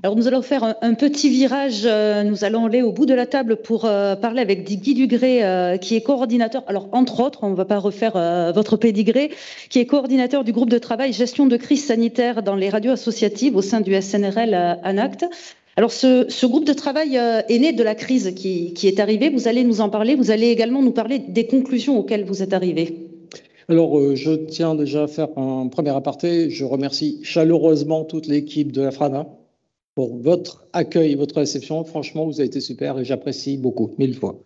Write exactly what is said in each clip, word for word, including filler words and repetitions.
Alors, nous allons faire un, un petit virage. euh, Nous allons aller au bout de la table pour euh, parler avec Guy Dugré, euh, qui est coordinateur. Alors, entre autres, on ne va pas refaire euh, votre pédigré, qui est coordinateur du groupe de travail gestion de crise sanitaire dans les radios associatives au sein du S N R L euh, ANACT. Alors, ce, ce groupe de travail euh, est né de la crise qui, qui est arrivée. Vous allez nous en parler. Vous allez également nous parler des conclusions auxquelles vous êtes arrivés. Alors, euh, je tiens déjà à faire un premier aparté. Je remercie chaleureusement toute l'équipe de la Frana pour votre accueil et votre réception. Franchement, vous avez été super et j'apprécie beaucoup, mille fois.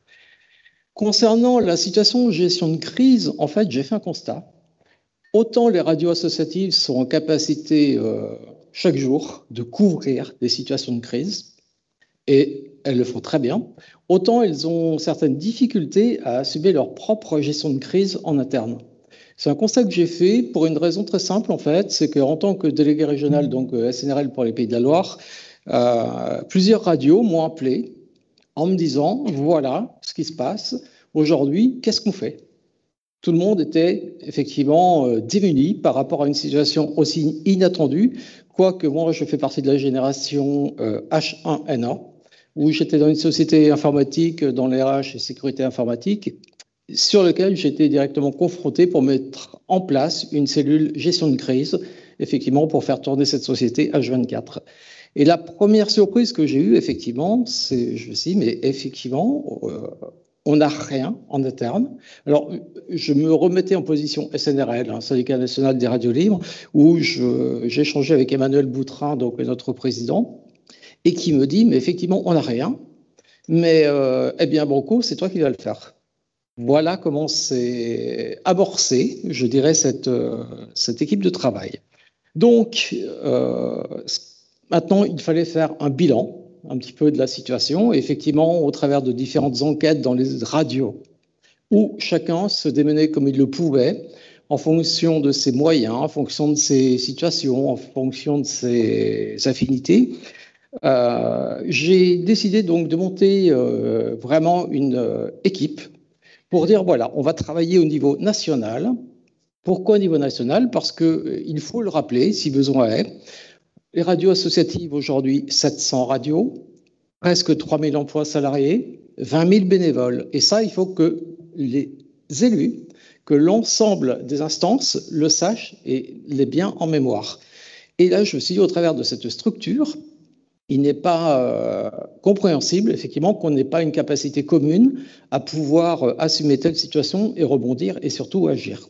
Concernant la situation de gestion de crise, en fait, j'ai fait un constat. Autant les radios associatives sont en capacité euh, chaque jour de couvrir des situations de crise, et elles le font très bien, autant elles ont certaines difficultés à assumer leur propre gestion de crise en interne. C'est un constat que j'ai fait pour une raison très simple, en fait, c'est qu'en tant que délégué régional, donc S N R L pour les Pays de la Loire, euh, plusieurs radios m'ont appelé en me disant, voilà ce qui se passe, aujourd'hui, qu'est-ce qu'on fait ? Tout le monde était effectivement euh, démuni par rapport à une situation aussi inattendue, quoique moi, je fais partie de la génération euh, H un N A, où j'étais dans une société informatique, dans les R H et sécurité informatique, sur lequel j'étais directement confronté pour mettre en place une cellule gestion de crise, effectivement, pour faire tourner cette société H vingt-quatre. Et la première surprise que j'ai eue, effectivement, c'est, je me suis dit, mais effectivement, euh, on n'a rien en interne. Alors, je me remettais en position S N R L, hein, Syndicat national des radios libres, où j'ai échangé avec Emmanuel Boutrin, donc notre président, et qui me dit, mais effectivement, on n'a rien, mais euh, eh bien, Branco, c'est toi qui vas le faire. Voilà comment s'est amorcée, je dirais, cette, euh, cette équipe de travail. Donc, euh, maintenant, il fallait faire un bilan un petit peu de la situation, effectivement, au travers de différentes enquêtes dans les radios, où chacun se démenait comme il le pouvait, en fonction de ses moyens, en fonction de ses situations, en fonction de ses affinités. Euh, j'ai décidé donc de monter euh, vraiment une euh, équipe pour dire, voilà, on va travailler au niveau national. Pourquoi au niveau national ? Parce qu'il euh, faut le rappeler, si besoin est, les radios associatives aujourd'hui, sept cents radios, presque trois mille emplois salariés, vingt mille bénévoles. Et ça, il faut que les élus, que l'ensemble des instances le sachent et l'aient bien en mémoire. Et là, je me suis dit, au travers de cette structure, il n'est pas euh, compréhensible, effectivement, qu'on n'ait pas une capacité commune à pouvoir euh, assumer telle situation et rebondir et surtout agir.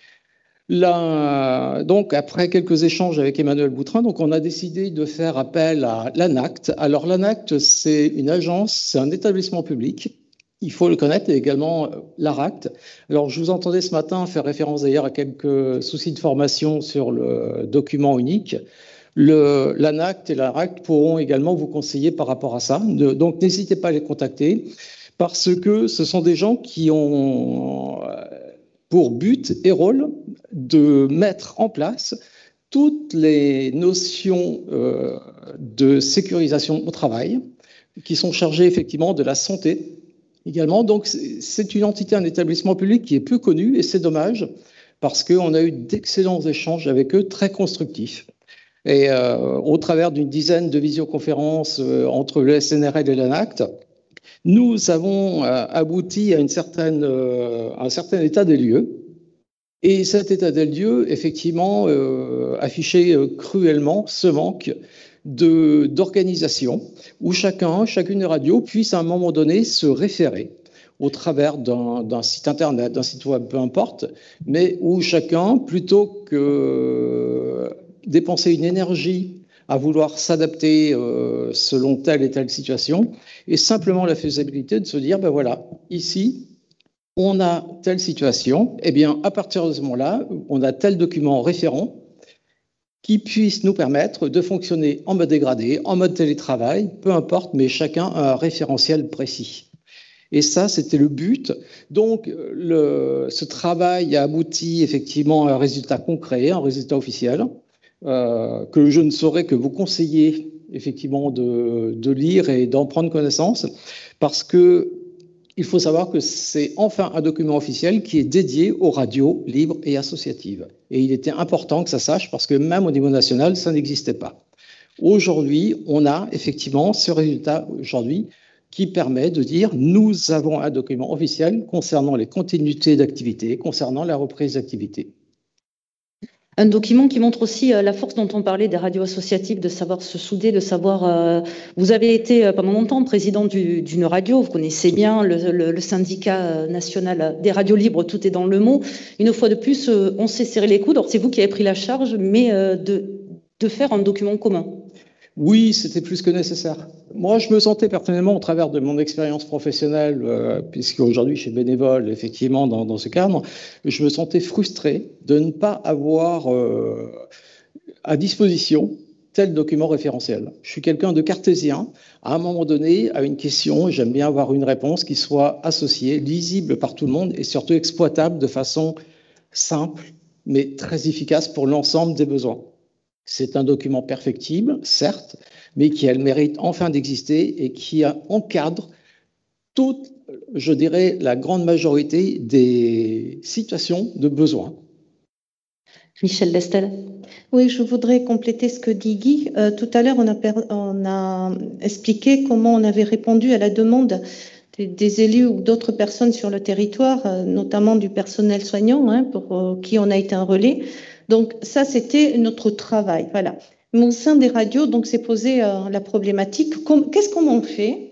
Là, donc, après quelques échanges avec Emmanuel Boutrin, donc, on a décidé de faire appel à l'ANACT. Alors, l'ANACT, c'est une agence, c'est un établissement public. Il faut le connaître, et également l'ARACT. Alors, je vous entendais ce matin faire référence d'ailleurs à quelques soucis de formation sur le document unique. L'ANACT et l'ARACT pourront également vous conseiller par rapport à ça. De, donc, n'hésitez pas à les contacter parce que ce sont des gens qui ont pour but et rôle de mettre en place toutes les notions euh, de sécurisation au travail qui sont chargées effectivement de la santé également. Donc, c'est une entité, un établissement public qui est peu connu et c'est dommage parce qu'on a eu d'excellents échanges avec eux, très constructifs. Et euh, au travers d'une dizaine de visioconférences euh, entre le S N R L et l'ANACT, nous avons euh, abouti à, une certaine, euh, à un certain état des lieux. Et cet état des lieux, effectivement, euh, affichait euh, cruellement ce manque d'organisation où chacun, chacune des radios puisse à un moment donné se référer au travers d'un site internet, d'un site web, peu importe, mais où chacun, plutôt que dépenser une énergie à vouloir s'adapter euh, selon telle et telle situation, et simplement la faisabilité de se dire, ben voilà, ici, on a telle situation, et bien à partir de ce moment-là, on a tel document référent qui puisse nous permettre de fonctionner en mode dégradé, en mode télétravail, peu importe, mais chacun a un référentiel précis. Et ça, c'était le but. Donc, le, ce travail a abouti effectivement à un résultat concret, un résultat officiel, euh, que je ne saurais que vous conseiller effectivement de, de lire et d'en prendre connaissance, parce que il faut savoir que c'est enfin un document officiel qui est dédié aux radios libres et associatives. Et il était important que ça sache, parce que même au niveau national, ça n'existait pas. Aujourd'hui, on a effectivement ce résultat aujourd'hui qui permet de dire nous avons un document officiel concernant les continuités d'activité, concernant la reprise d'activité. Un document qui montre aussi euh, la force dont on parlait des radios associatives, de savoir se souder, de savoir... Euh, vous avez été euh, pendant longtemps président du, d'une radio, vous connaissez bien le, le, le syndicat national des radios libres, tout est dans le mot. Une fois de plus, euh, on s'est serré les coudes. Alors c'est vous qui avez pris la charge, mais euh, de, de faire un document commun. Oui, c'était plus que nécessaire. Moi, je me sentais personnellement, au travers de mon expérience professionnelle, euh, puisque aujourd'hui je suis bénévole, effectivement, dans, dans ce cadre, je me sentais frustré de ne pas avoir euh, à disposition tel document référentiel. Je suis quelqu'un de cartésien. À un moment donné, à une question, j'aime bien avoir une réponse qui soit associée, lisible par tout le monde et surtout exploitable de façon simple, mais très efficace pour l'ensemble des besoins. C'est un document perfectible, certes, mais qui a le mérite enfin d'exister et qui encadre toute, je dirais, la grande majorité des situations de besoin. Michel Lestel. Oui, je voudrais compléter ce que dit Guy. Euh, tout à l'heure, on a, on a expliqué comment on avait répondu à la demande des, des élus ou d'autres personnes sur le territoire, euh, notamment du personnel soignant, hein, pour euh, qui on a été un relais. Donc ça, c'était notre travail, voilà. Mais au sein des radios, donc c'est posé euh, la problématique. Qu'est-ce qu'on en fait?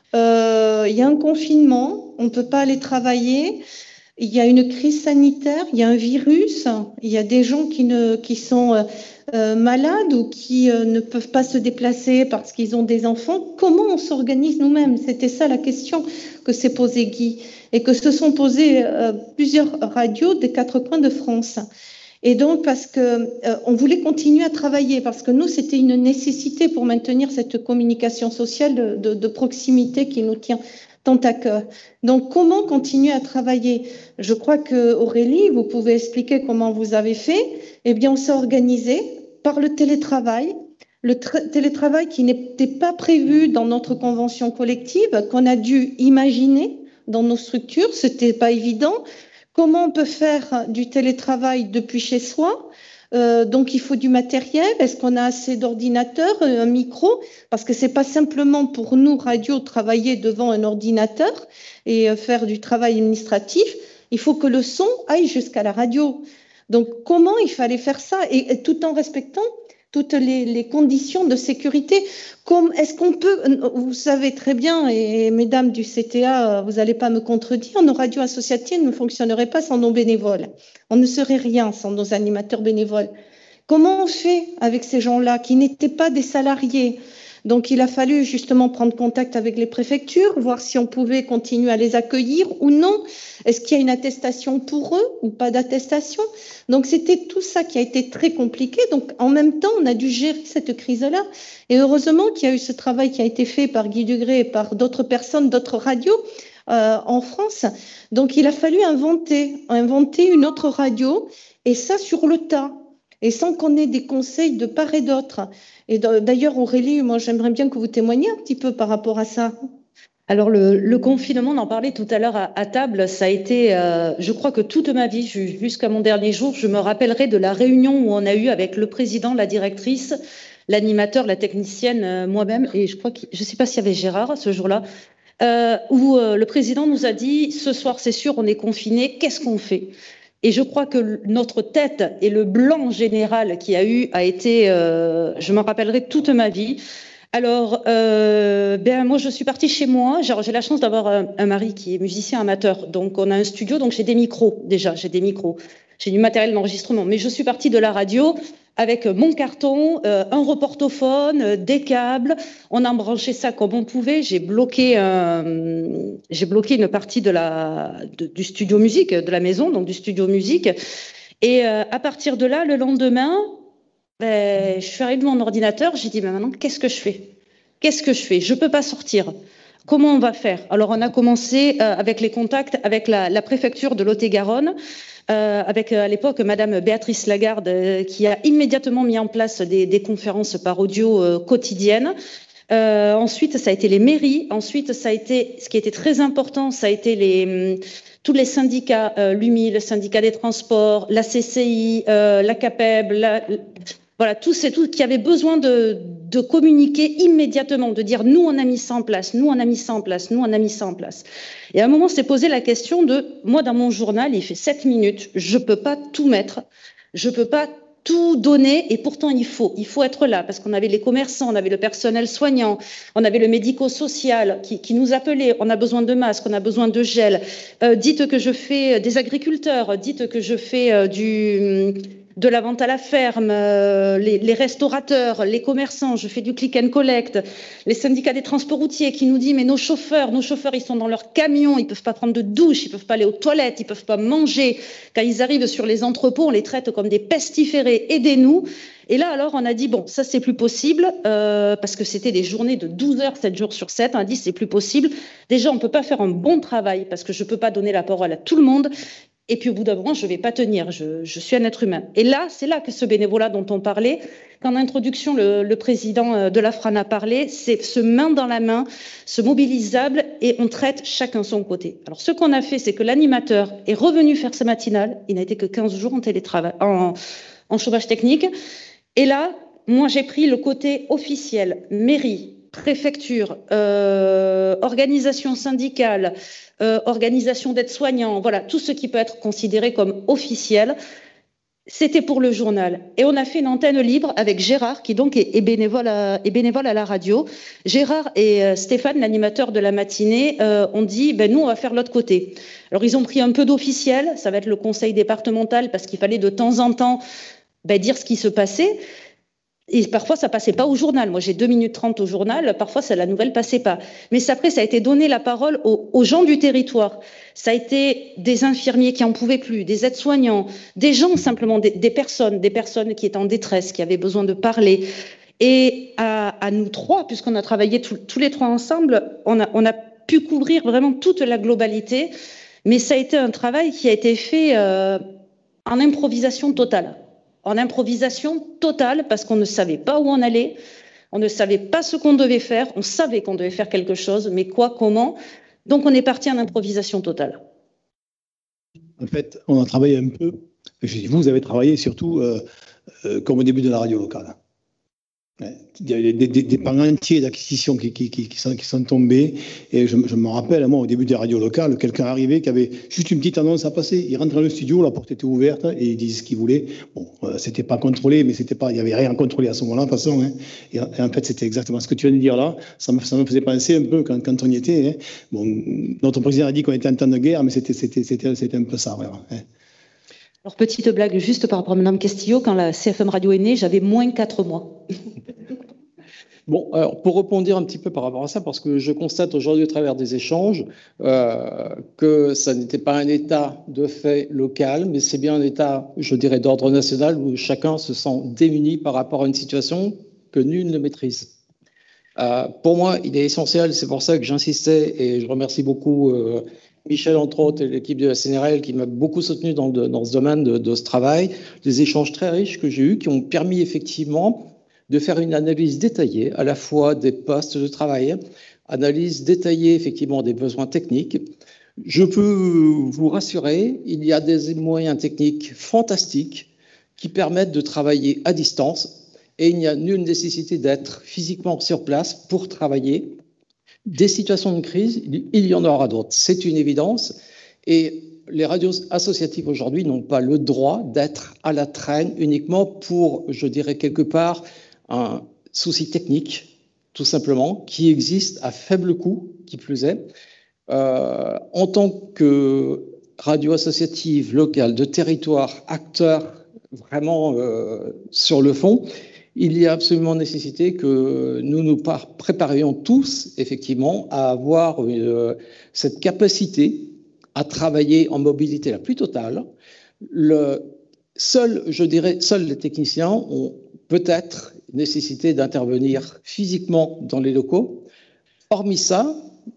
Euh, il y a un confinement, on ne peut pas aller travailler. Il y a une crise sanitaire, il y a un virus, il y a des gens qui, ne, qui sont euh, malades ou qui euh, ne peuvent pas se déplacer parce qu'ils ont des enfants. Comment on s'organise nous-mêmes? C'était ça la question que s'est posée Guy et que se sont posées euh, plusieurs radios des quatre coins de France. Et donc, parce que euh, on voulait continuer à travailler, parce que nous, c'était une nécessité pour maintenir cette communication sociale de, de, de proximité qui nous tient tant à cœur. Donc, comment continuer à travailler? Je crois que Aurélie, vous pouvez expliquer comment vous avez fait. Eh bien, on s'est organisé par le télétravail, le télétravail qui n'était pas prévu dans notre convention collective, qu'on a dû imaginer dans nos structures. C'était pas évident. Comment on peut faire du télétravail depuis chez soi? Euh, donc, il faut du matériel. Est-ce qu'on a assez d'ordinateurs, un micro? Parce que c'est pas simplement pour nous, radio, travailler devant un ordinateur et faire du travail administratif. Il faut que le son aille jusqu'à la radio. Donc, comment il fallait faire ça? Et, et tout en respectant toutes les, les conditions de sécurité. Comme, est-ce qu'on peut, vous savez très bien, et mesdames du C T A, vous n'allez pas me contredire, nos radios associatives ne fonctionneraient pas sans nos bénévoles. On ne serait rien sans nos animateurs bénévoles. Comment on fait avec ces gens-là qui n'étaient pas des salariés? Donc, il a fallu justement prendre contact avec les préfectures, voir si on pouvait continuer à les accueillir ou non. Est-ce qu'il y a une attestation pour eux ou pas d'attestation? Donc, c'était tout ça qui a été très compliqué. Donc, en même temps, on a dû gérer cette crise-là. Et heureusement qu'il y a eu ce travail qui a été fait par Guy Dugré et par d'autres personnes, d'autres radios euh, en France. Donc, il a fallu inventer, inventer une autre radio, et ça sur le tas. Et sans qu'on ait des conseils de part et d'autre. Et d'ailleurs, Aurélie, moi, j'aimerais bien que vous témoigniez un petit peu par rapport à ça. Alors, le, le confinement, on en parlait tout à l'heure à, à table, ça a été, euh, je crois que toute ma vie, jusqu'à mon dernier jour, je me rappellerai de la réunion où on a eu avec le président, la directrice, l'animateur, la technicienne, euh, moi-même, et je crois que, je ne sais pas s'il y avait Gérard ce jour-là, euh, où euh, le président nous a dit, ce soir, c'est sûr, on est confiné, qu'est-ce qu'on fait ? Et je crois que notre tête et le blanc général qu'il y a eu a été, euh, je m'en rappellerai toute ma vie. Alors, euh, ben moi, je suis partie chez moi. Genre, j'ai la chance d'avoir un, un mari qui est musicien amateur. Donc, on a un studio, donc j'ai des micros déjà, j'ai des micros. J'ai du matériel d'enregistrement. Mais je suis partie de la radio avec mon carton, euh, un reportophone, euh, des câbles. On a branché ça comme on pouvait. J'ai bloqué, euh, j'ai bloqué une partie de la, de, du studio musique, de la maison, donc du studio musique. Et euh, à partir de là, le lendemain, ben, je suis arrivée devant mon ordinateur. J'ai dit, ben maintenant, qu'est-ce que je fais? Qu'est-ce que je fais? Je peux pas sortir. Comment on va faire? Alors, on a commencé euh, avec les contacts avec la, la préfecture de Lot-et-Garonne. Euh, avec à l'époque Madame Béatrice Lagarde euh, qui a immédiatement mis en place des, des conférences par audio euh, quotidiennes. Euh, ensuite, ça a été les mairies. Ensuite, ça a été, ce qui était très important, ça a été les, tous les syndicats, euh, l'U M I, le syndicat des transports, la C C I, euh, la CAPEB, la, voilà, tous ces tous qui avaient besoin de de communiquer immédiatement, de dire nous on a mis ça en place, nous on a mis ça en place, nous on a mis ça en place. Et à un moment, on s'est posé la question de, moi dans mon journal, il fait sept minutes, je ne peux pas tout mettre, je ne peux pas tout donner, et pourtant il faut, il faut être là, parce qu'on avait les commerçants, on avait le personnel soignant, on avait le médico-social qui, qui nous appelait, on a besoin de masques, on a besoin de gel, euh, dites que je fais des agriculteurs, dites que je fais euh, du... de la vente à la ferme, euh, les, les restaurateurs, les commerçants, je fais du click and collect, les syndicats des transports routiers qui nous disent mais nos chauffeurs, nos chauffeurs ils sont dans leur camion, ils peuvent pas prendre de douche, ils peuvent pas aller aux toilettes, ils peuvent pas manger. Quand ils arrivent sur les entrepôts, on les traite comme des pestiférés, aidez-nous. Et là alors on a dit bon ça c'est plus possible euh, parce que c'était des journées de douze heures, sept jours sur sept, on a dit c'est plus possible. Déjà on peut pas faire un bon travail parce que je peux pas donner la parole à tout le monde. Et puis au bout d'un moment, je ne vais pas tenir, je, je suis un être humain. Et là, c'est là que ce bénévolat dont on parlait, qu'en introduction, le, le président de l'AFRANA parlait, c'est ce main dans la main, ce mobilisable, et on traite chacun son côté. Alors ce qu'on a fait, c'est que l'animateur est revenu faire sa matinale, il n'a été que quinze jours en télétravail, en, en chômage technique, et là, moi j'ai pris le côté officiel, mairie, préfecture, euh, organisation syndicale, euh, organisation d'aides-soignants, voilà, tout ce qui peut être considéré comme officiel, c'était pour le journal. Et on a fait une antenne libre avec Gérard, qui donc est, est, bénévole, à, est bénévole à la radio. Gérard et euh, Stéphane, l'animateur de la matinée, euh, ont dit, ben, nous, on va faire l'autre côté. Alors, ils ont pris un peu d'officiel, ça va être le conseil départemental, parce qu'il fallait de temps en temps ben, dire ce qui se passait. Et parfois, ça passait pas au journal. Moi, j'ai deux minutes trente au journal. Parfois, ça, la nouvelle passait pas. Mais après, ça a été donner la parole aux, aux gens du territoire. Ça a été des infirmiers qui en pouvaient plus, des aides-soignants, des gens simplement, des, des personnes, des personnes qui étaient en détresse, qui avaient besoin de parler. Et à, à nous trois, puisqu'on a travaillé tout, tous les trois ensemble, on a, on a pu couvrir vraiment toute la globalité. Mais ça a été un travail qui a été fait euh, en improvisation totale. En improvisation totale, parce qu'on ne savait pas où on allait, on ne savait pas ce qu'on devait faire, on savait qu'on devait faire quelque chose, mais quoi, comment? Donc on est parti en improvisation totale. En fait, on a travaillé un peu, je dis, vous avez travaillé surtout euh, euh, comme au début de la radio locale. Il y a des, des, des pans entiers d'acquisitions qui, qui, qui, qui, sont, qui sont tombés. Et je, je me rappelle, moi, au début des radios locales, quelqu'un arrivait qui avait juste une petite annonce à passer. Il rentrait dans le studio, la porte était ouverte et il disait ce qu'il voulait. Bon, euh, c'était pas contrôlé, mais c'était pas, il n'y avait rien contrôlé à ce moment-là, de toute façon. Hein. Et, et en fait, c'était exactement ce que tu viens de dire là. Ça me, ça me faisait penser un peu quand, quand on y était. Hein. Bon, notre président a dit qu'on était en temps de guerre, mais c'était, c'était, c'était, c'était un peu ça, vraiment. Hein. Alors, petite blague juste par rapport à Mme Castillo, quand la C F M Radio est née, j'avais moins quatre mois. Bon, alors pour répondre un petit peu par rapport à ça, parce que je constate aujourd'hui au travers des échanges euh, que ça n'était pas un état de fait local, mais c'est bien un état, je dirais, d'ordre national où chacun se sent démuni par rapport à une situation que nul ne maîtrise. Euh, pour moi, il est essentiel, c'est pour ça que j'insistais et je remercie beaucoup euh, Michel, entre autres, et l'équipe de la C N R L qui m'a beaucoup soutenu dans, de, dans ce domaine de, de ce travail, des échanges très riches que j'ai eus qui ont permis effectivement de faire une analyse détaillée à la fois des postes de travail, analyse détaillée effectivement des besoins techniques. Je peux vous rassurer, il y a des moyens techniques fantastiques qui permettent de travailler à distance et il n'y a nulle nécessité d'être physiquement sur place pour travailler. Des situations de crise, il y en aura d'autres, c'est une évidence. Et les radios associatives aujourd'hui n'ont pas le droit d'être à la traîne uniquement pour, je dirais quelque part, un souci technique, tout simplement, qui existe à faible coût, qui plus est. Euh, en tant que radio associative, locale, de territoire, acteur vraiment euh, sur le fond, il y a absolument nécessité que nous nous préparions tous, effectivement, à avoir euh, cette capacité à travailler en mobilité la plus totale. Le, seul, je dirais, seuls les techniciens ont peut-être nécessité d'intervenir physiquement dans les locaux. Hormis ça,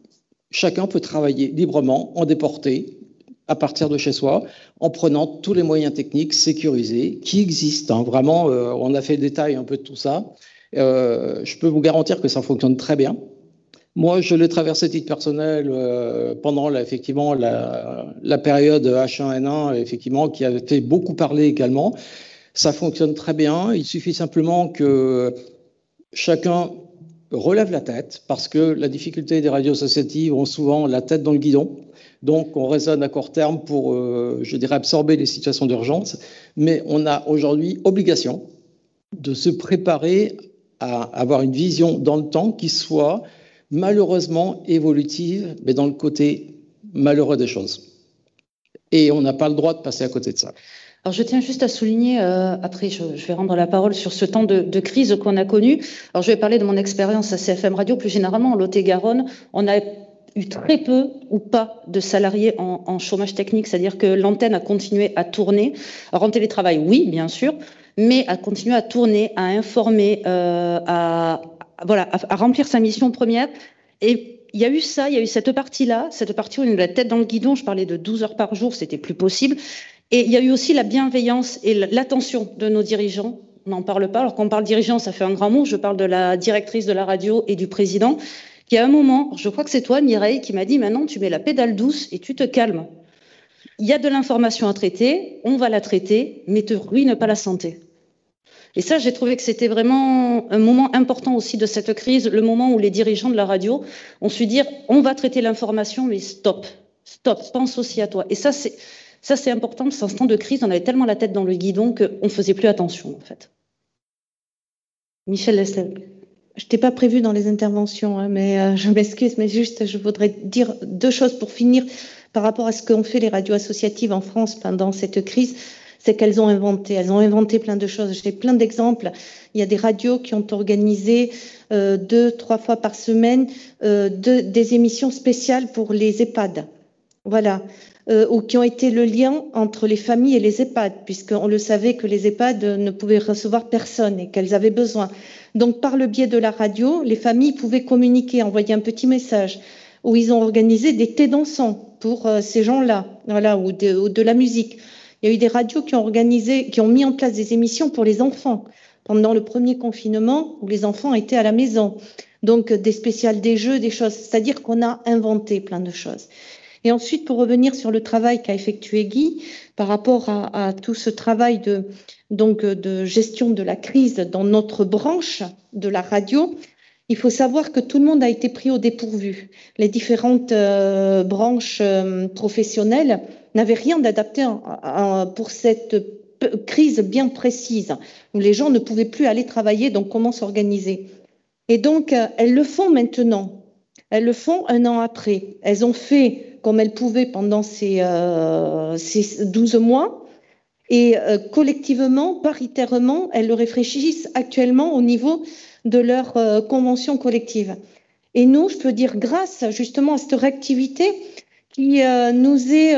chacun peut travailler librement, en déporté, à partir de chez soi, en prenant tous les moyens techniques sécurisés qui existent. Hein. Vraiment, euh, on a fait le détail un peu de tout ça. Euh, je peux vous garantir que ça fonctionne très bien. Moi, je l'ai traversé à titre personnel euh, pendant la, effectivement la, la période H un N un, effectivement, qui a fait beaucoup parler également. Ça fonctionne très bien. Il suffit simplement que chacun relève la tête, parce que la difficulté des radios associatives ont souvent la tête dans le guidon. Donc, on raisonne à court terme pour, euh, je dirais, absorber les situations d'urgence. Mais on a aujourd'hui obligation de se préparer à avoir une vision dans le temps qui soit malheureusement évolutive, mais dans le côté malheureux des choses. Et on n'a pas le droit de passer à côté de ça. Alors, je tiens juste à souligner, euh, après je, je vais rendre la parole sur ce temps de, de crise qu'on a connu. Alors, je vais parler de mon expérience à C F M Radio. Plus généralement, en Lot-et-Garonne, on a eu très peu ou pas de salariés en, en chômage technique, c'est-à-dire que l'antenne a continué à tourner. Alors, en télétravail, oui, bien sûr, mais a continué à tourner, à informer, euh, à, voilà, à, à remplir sa mission première. Et il y a eu ça, il y a eu cette partie-là, cette partie où on a la tête dans le guidon. Je parlais de douze heures par jour, c'était plus possible. Et il y a eu aussi la bienveillance et l'attention de nos dirigeants. On n'en parle pas. Alors quand on parle dirigeant, ça fait un grand mot. Je parle de la directrice de la radio et du président, qui à un moment, je crois que c'est toi, Mireille, qui m'a dit « Maintenant, tu mets la pédale douce et tu te calmes. Il y a de l'information à traiter, on va la traiter, mais te ruine pas la santé. » Et ça, j'ai trouvé que c'était vraiment un moment important aussi de cette crise, le moment où les dirigeants de la radio ont su dire « On va traiter l'information, mais stop, stop, pense aussi à toi. » Et ça, c'est... Ça, c'est important, parce qu'en ce temps de crise, on avait tellement la tête dans le guidon qu'on ne faisait plus attention, en fait. Michel Lestel. Je t'ai pas prévu dans les interventions, hein, mais euh, je m'excuse, mais juste, je voudrais dire deux choses pour finir par rapport à ce qu'ont fait les radios associatives en France pendant cette crise. C'est qu'elles ont inventé, elles ont inventé plein de choses. J'ai plein d'exemples. Il y a des radios qui ont organisé euh, deux, trois fois par semaine euh, de, des émissions spéciales pour les EHPAD. Voilà. Euh, ou qui ont été le lien entre les familles et les EHPAD, puisqu'on le savait que les EHPAD ne pouvaient recevoir personne et qu'elles avaient besoin. Donc, par le biais de la radio, les familles pouvaient communiquer, envoyer un petit message, où ils ont organisé des thés dansants pour euh, ces gens-là, voilà, ou de, ou de la musique. Il y a eu des radios qui ont organisé, qui ont mis en place des émissions pour les enfants pendant le premier confinement, où les enfants étaient à la maison. Donc, des spéciales, des jeux, des choses. C'est-à-dire qu'on a inventé plein de choses. Et ensuite, pour revenir sur le travail qu'a effectué Guy, par rapport à, à tout ce travail de, donc, de gestion de la crise dans notre branche de la radio, il faut savoir que tout le monde a été pris au dépourvu. Les différentes euh, branches euh, professionnelles n'avaient rien d'adapté pour cette crise bien précise, où les gens ne pouvaient plus aller travailler, donc comment s'organiser. Et donc, euh, elles le font maintenant. Elles le font un an après. Elles ont fait comme elles pouvaient pendant ces, euh, ces douze mois. Et euh, collectivement, paritairement, elles le réfléchissent actuellement au niveau de leur euh, convention collective. Et nous, je peux dire, grâce justement à cette réactivité qui euh, nous est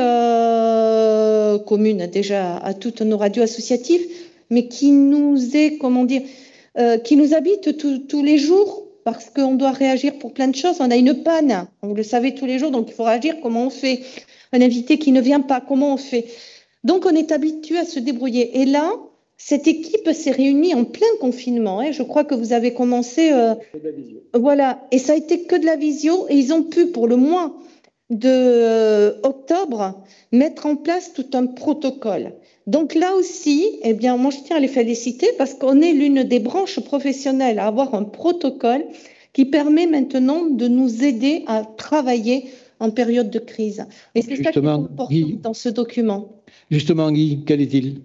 euh, commune déjà à toutes nos radios associatives, mais qui nous est, comment dire, euh, qui nous habite tous les jours, parce qu'on doit réagir pour plein de choses. On a une panne, vous le savez tous les jours, donc il faut réagir. Comment on fait? Un invité qui ne vient pas, comment on fait? Donc on est habitué à se débrouiller. Et là, cette équipe s'est réunie en plein confinement. Hein. Je crois que vous avez commencé... Euh, voilà, et ça a été que de la visio, et ils ont pu, pour le mois de euh, octobre, mettre en place tout un protocole. Donc là aussi, eh bien, moi je tiens à les féliciter parce qu'on est l'une des branches professionnelles à avoir un protocole qui permet maintenant de nous aider à travailler en période de crise. Et c'est ça qui est important Guy, dans ce document. Justement, Guy, quel est-il?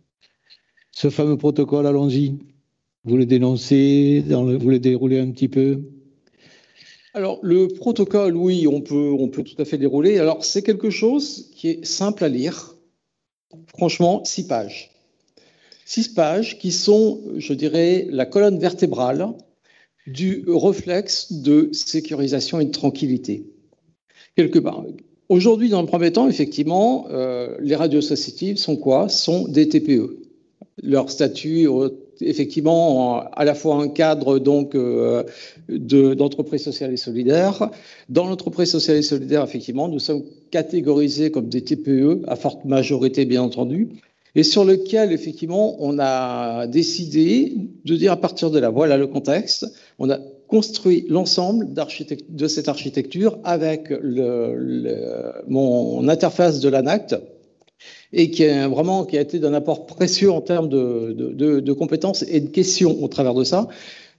Ce fameux protocole, allons-y. Vous le dénoncez, dans le, vous le déroulez un petit peu? Alors, le protocole, oui, on peut, on peut tout à fait dérouler. Alors, c'est quelque chose qui est simple à lire. Franchement, six pages. Six pages qui sont, je dirais, la colonne vertébrale du réflexe de sécurisation et de tranquillité. Quelque part. Aujourd'hui, dans le premier temps, effectivement, euh, les radios associatives sont quoi? Sont des T P E. Leur statut, effectivement, à la fois un cadre donc euh, de, d'entreprise sociale et solidaire. Dans l'entreprise sociale et solidaire, effectivement, nous sommes catégorisés comme des T P E, à forte majorité, bien entendu, et sur lequel, effectivement, on a décidé de dire à partir de là, voilà le contexte, on a construit l'ensemble de cette architecture avec le, le, mon interface de l'ANACT, et qui a vraiment qui a été d'un apport précieux en termes de, de, de, de compétences et de questions au travers de ça.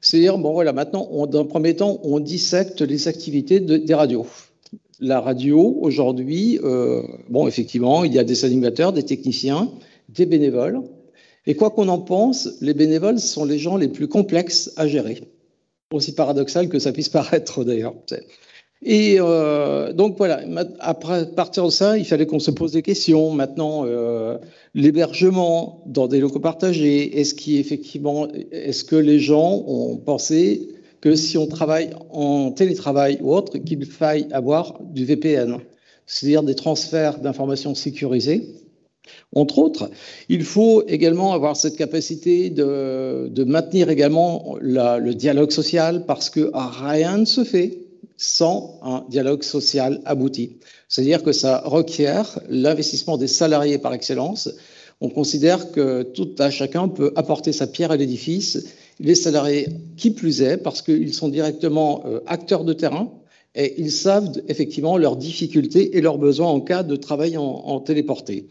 C'est-à-dire, bon voilà, maintenant, on, dans un premier temps, on dissecte les activités de, des radios. La radio, aujourd'hui, euh, bon, effectivement, il y a des animateurs, des techniciens, des bénévoles. Et quoi qu'on en pense, les bénévoles sont les gens les plus complexes à gérer. Aussi paradoxal que ça puisse paraître, d'ailleurs. Et euh, donc voilà, après, à partir de ça, il fallait qu'on se pose des questions. Maintenant, euh, l'hébergement dans des locaux partagés, est-ce qu'effectivement, est-ce que les gens ont pensé que si on travaille en télétravail ou autre, qu'il faille avoir du V P N, c'est-à-dire des transferts d'informations sécurisés. Entre autres, il faut également avoir cette capacité de, de maintenir également la, le dialogue social, parce que rien ne se fait sans un dialogue social abouti. C'est-à-dire que ça requiert l'investissement des salariés par excellence. On considère que tout à chacun peut apporter sa pierre à l'édifice. Les salariés, qui plus est, parce qu'ils sont directement euh, acteurs de terrain et ils savent effectivement leurs difficultés et leurs besoins en cas de travail en, en téléporté.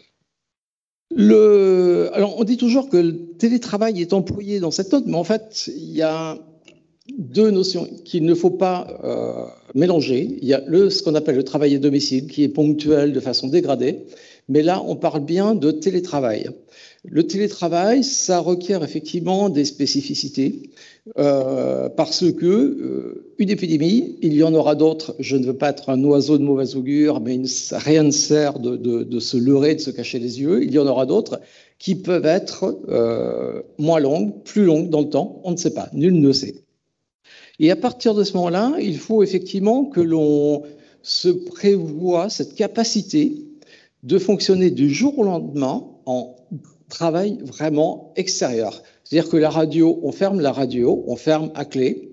Le... Alors, on dit toujours que le télétravail est employé dans cette note, mais en fait, il y a deux notions qu'il ne faut pas euh, mélanger. Il y a le, ce qu'on appelle le travail à domicile, qui est ponctuel de façon dégradée, mais là, on parle bien de télétravail. Le télétravail, ça requiert effectivement des spécificités, euh, parce que euh, une épidémie, il y en aura d'autres. Je ne veux pas être un oiseau de mauvais augure, mais une, rien ne sert de, de, de se leurrer, de se cacher les yeux. Il y en aura d'autres qui peuvent être euh, moins longues, plus longues dans le temps. On ne sait pas, nul ne sait. Et à partir de ce moment-là, il faut effectivement que l'on se prévoie cette capacité de fonctionner du jour au lendemain en travail vraiment extérieur. C'est-à-dire que la radio, on ferme la radio, on ferme à clé,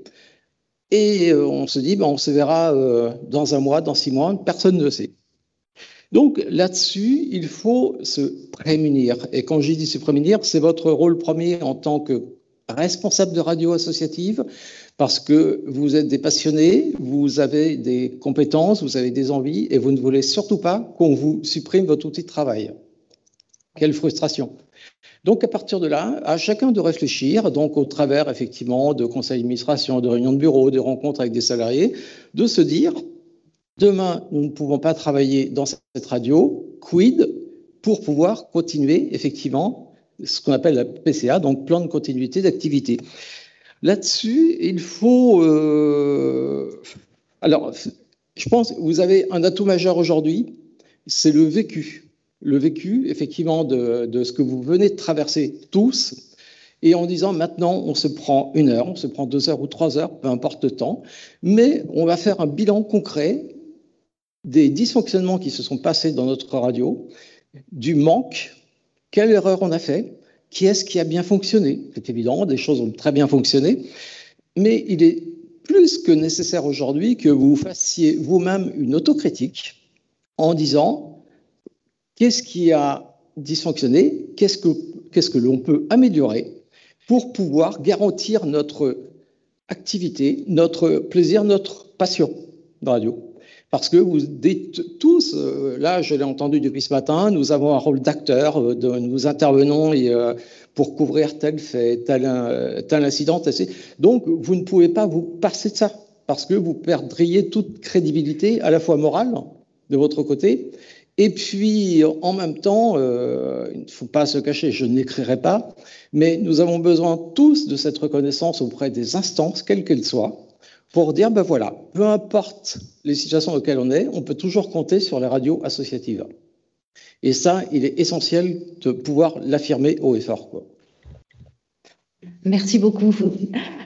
et on se dit, ben, on se verra dans un mois, dans six mois, personne ne le sait. Donc là-dessus, il faut se prémunir. Et quand je dis se prémunir, c'est votre rôle premier en tant que responsable de radio associative, parce que vous êtes des passionnés, vous avez des compétences, vous avez des envies, et vous ne voulez surtout pas qu'on vous supprime votre outil de travail. Quelle frustration. Donc à partir de là, à chacun de réfléchir, donc au travers effectivement de conseils d'administration, de réunions de bureau, de rencontres avec des salariés, de se dire, demain, nous ne pouvons pas travailler dans cette radio, quid, pour pouvoir continuer effectivement ce qu'on appelle la P C A, donc plan de continuité d'activité. Là-dessus, il faut... Euh... Alors, je pense que vous avez un atout majeur aujourd'hui, c'est le vécu. Le vécu, effectivement, de, de ce que vous venez de traverser tous, et en disant maintenant, on se prend une heure, on se prend deux heures ou trois heures, peu importe le temps, mais on va faire un bilan concret des dysfonctionnements qui se sont passés dans notre radio, du manque, quelle erreur on a fait, qui est-ce qui a bien fonctionné. C'est évident, des choses ont très bien fonctionné, mais il est plus que nécessaire aujourd'hui que vous fassiez vous-même une autocritique en disant qu'est-ce qui a dysfonctionné, qu'est-ce que, qu'est-ce que l'on peut améliorer pour pouvoir garantir notre activité, notre plaisir, notre passion de radio. Parce que vous dites tous, euh, là je l'ai entendu depuis ce matin, nous avons un rôle d'acteur, euh, de, nous intervenons et, euh, pour couvrir tel fait, tel, euh, tel incident, tel... donc vous ne pouvez pas vous passer de ça, parce que vous perdriez toute crédibilité à la fois morale de votre côté, et puis en même temps, euh, il ne faut pas se cacher, je n'écrirai pas, mais nous avons besoin tous de cette reconnaissance auprès des instances, quelles qu'elles soient, pour dire, ben voilà, peu importe les situations auxquelles on est, on peut toujours compter sur les radios associatives. Et ça, il est essentiel de pouvoir l'affirmer haut et fort, quoi. Merci beaucoup.